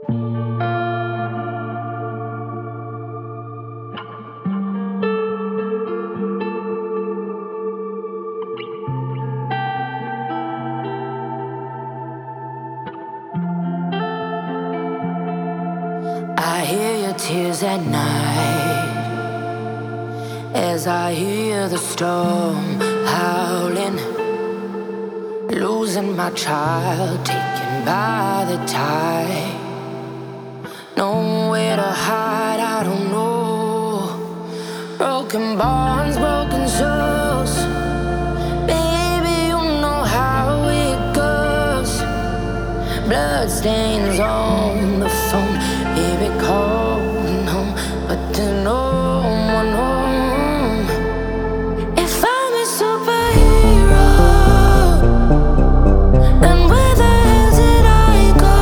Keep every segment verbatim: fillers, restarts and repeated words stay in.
I hear your tears at night as I hear the storm howling, losing my child, taken by the tide. Nowhere to hide, I don't know. Broken bonds, broken souls. Baby, you know how it goes. Blood stains on the phone. Hear it calling home, but there's no one home. If I'm a superhero, then where the hell did I go?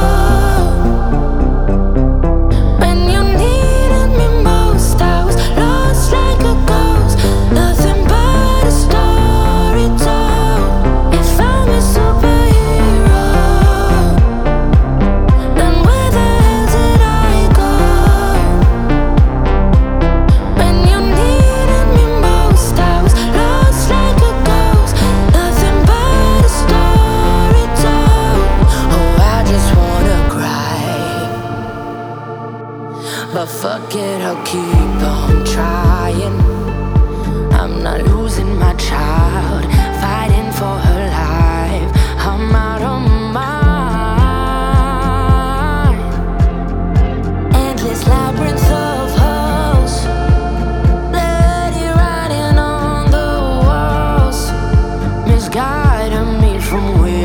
When you needed me most, I was lost like a ghost. Nothing but a story told. If I'm a superhero, then where the hell did I go? When you needed me most, I was lost like a ghost. Nothing but a story told. Oh, I just wanna cry, but fuck it, I'll keep on trying. I'm not losing my child, fighting for her life. I'm out of mind. Endless labyrinth of holes, bloody writing on the walls, misguiding me from where